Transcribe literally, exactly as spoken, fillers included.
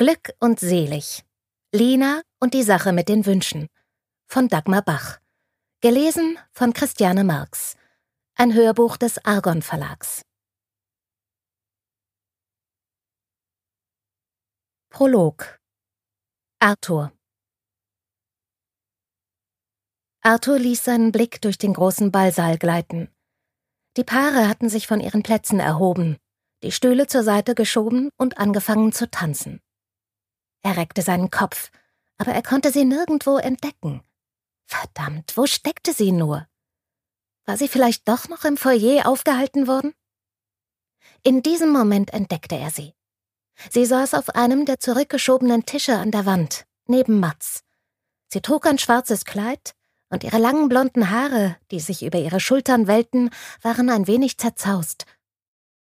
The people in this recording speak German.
Glück und selig. Lina und die Sache mit den Wünschen von Dagmar Bach. Gelesen von Christiane Marx. Ein Hörbuch des Argon Verlags. Prolog. Arthur. Arthur ließ seinen Blick durch den großen Ballsaal gleiten. Die Paare hatten sich von ihren Plätzen erhoben, die Stühle zur Seite geschoben und angefangen zu tanzen. Er reckte seinen Kopf, aber er konnte sie nirgendwo entdecken. Verdammt, wo steckte sie nur? War sie vielleicht doch noch im Foyer aufgehalten worden? In diesem Moment entdeckte er sie. Sie saß auf einem der zurückgeschobenen Tische an der Wand, neben Mats. Sie trug ein schwarzes Kleid, und ihre langen blonden Haare, die sich über ihre Schultern wellten, waren ein wenig zerzaust